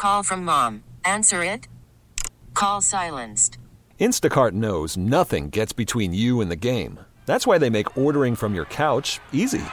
call from mom. Answer it. Call silenced. Instacart knows nothing gets between you and the game. That's why they make ordering from your couch easy.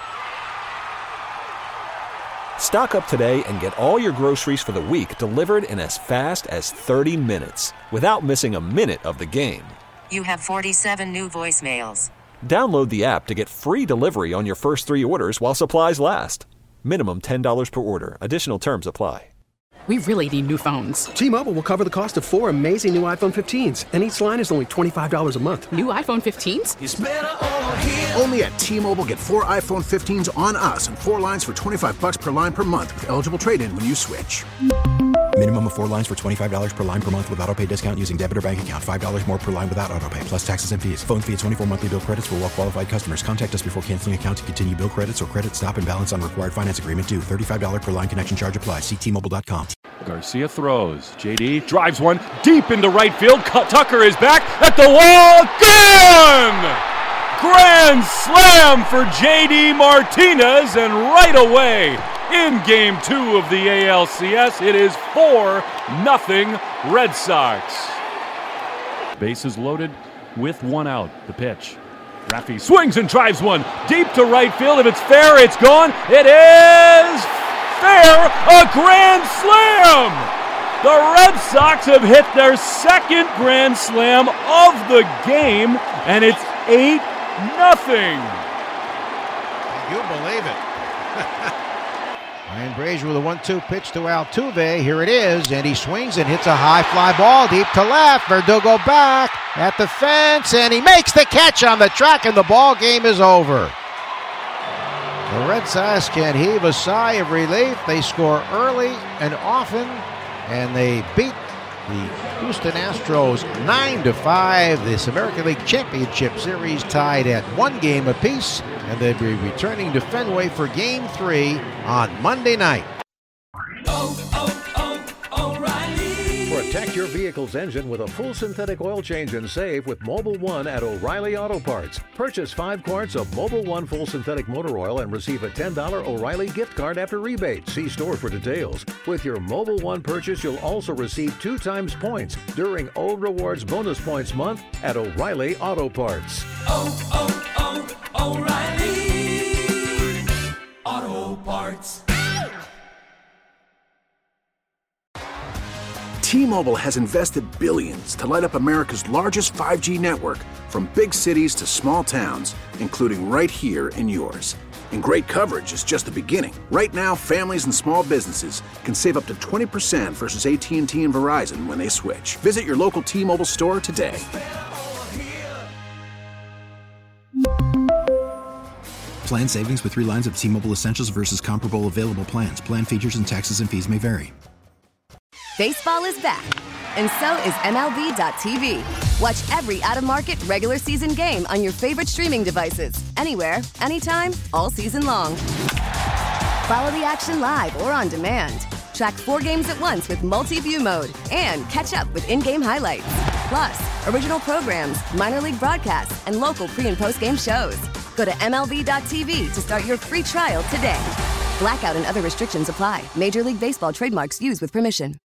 Stock up today and get all your groceries for the week delivered in as fast as 30 minutes without missing a minute of the game. You have 47 new voicemails. Download the app to get free delivery on your first 3 orders while supplies last. Minimum $10 per order. Additional terms apply. We really need new phones. T-Mobile will cover the cost of 4 amazing new iPhone 15s, and each line is only $25 a month. New iPhone 15s? It's better over here. Only at T-Mobile, get 4 iPhone 15s on us and 4 lines for $25 per line per month with eligible trade-in when you switch. Minimum of 4 lines for $25 per line per month with autopay discount using debit or bank account. $5 more per line without autopay, plus taxes and fees. Phone fee at 24 monthly bill credits for well-qualified customers. Contact us before canceling account to continue bill credits or credit stop and balance on required finance agreement due. $35 per line connection charge applies. See T-Mobile.com. Garcia throws. JD drives one deep into right field. Tucker is back at the wall. Gone! Grand slam for JD Martinez, and right away in Game 2 of the ALCS, it is 4-0 Red Sox. Bases loaded with 1 out. The pitch. Raffy swings and drives one deep to right field. If it's fair, it's gone. It is fair. A grand slam! The Red Sox have hit their second grand slam of the game, and it's 8-0. Can you believe it? Ryan Brazier with a 1-2 pitch to Altuve. Here it is, and he swings and hits a high fly ball deep to left. Verdugo back at the fence, and he makes the catch on the track, and the ball game is over. The Red Sox can heave a sigh of relief. They score early and often, and they beat the Houston Astros 9-5. This American League Championship Series tied at 1 game apiece, and they'll be returning to Fenway for Game 3 on Monday night. Protect your vehicle's engine with a full synthetic oil change and save with Mobil 1 at O'Reilly Auto Parts. Purchase 5 quarts of Mobil 1 full synthetic motor oil and receive a $10 O'Reilly gift card after rebate. See store for details. With your Mobil 1 purchase, you'll also receive 2 times points during Old Rewards Bonus Points Month at O'Reilly Auto Parts. O'Reilly Auto Parts. T-Mobile has invested billions to light up America's largest 5G network, from big cities to small towns, including right here in yours. And great coverage is just the beginning. Right now, families and small businesses can save up to 20% versus AT&T and Verizon when they switch. Visit your local T-Mobile store today. Plan savings with 3 lines of T-Mobile Essentials versus comparable available plans. Plan features and taxes and fees may vary. Baseball is back, and so is MLB.tv. Watch every out-of-market regular season game on your favorite streaming devices, anywhere, anytime, all season long. Follow the action live or on demand. Track 4 games at once with multi-view mode and catch up with in-game highlights. Plus, original programs, minor league broadcasts, and local pre- and post-game shows. Go to MLB.tv to start your free trial today. Blackout and other restrictions apply. Major League Baseball trademarks used with permission.